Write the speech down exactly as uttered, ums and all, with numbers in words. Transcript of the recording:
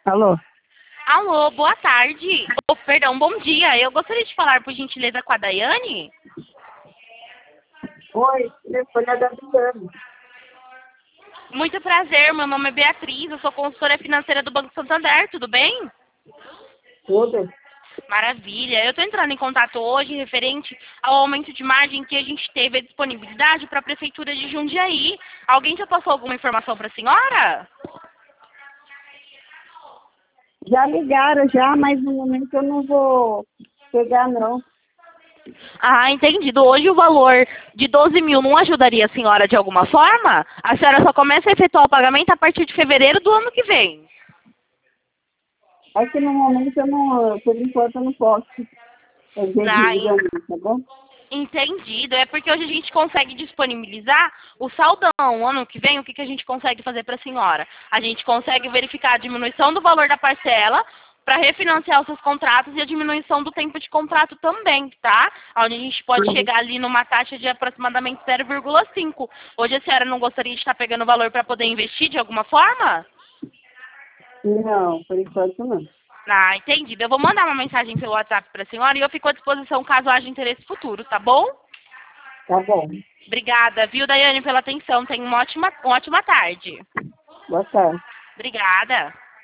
Alô? Alô, boa tarde. Oh, perdão, bom dia. Eu gostaria de falar, por gentileza, com a Daiane. Oi, telefone é da Adriane. Muito prazer, meu nome é Beatriz, eu sou consultora financeira do Banco Santander, tudo bem? Tudo? Maravilha. Eu estou entrando em contato hoje referente ao aumento de margem que a gente teve a disponibilidade para a Prefeitura de Jundiaí. Alguém já passou alguma informação para a senhora? Já ligaram já, mas no momento eu não vou pegar não. Ah, entendido. Hoje o valor de doze mil não ajudaria a senhora de alguma forma? A senhora só começa a efetuar o pagamento a partir de fevereiro do ano que vem. É que no momento eu não, por enquanto eu não posso fazer Ah, en- dívida não, tá bom? entendido. É porque hoje a gente consegue disponibilizar o saldão. Ano que vem, o que, que a gente consegue fazer para a senhora? A gente consegue verificar a diminuição do valor da parcela para refinanciar os seus contratos e a diminuição do tempo de contrato também, tá? Onde a gente pode Uhum. chegar ali numa taxa de aproximadamente zero vírgula cinco. Hoje a senhora não gostaria de estar pegando o valor para poder investir de alguma forma? Não, por enquanto não. Ah, entendido. Eu vou mandar uma mensagem pelo WhatsApp para a senhora e eu fico à disposição caso haja interesse futuro, tá bom? Tá bom. Obrigada, viu, Daiane, pela atenção. Tenha uma ótima, uma ótima tarde. Boa tarde. Obrigada.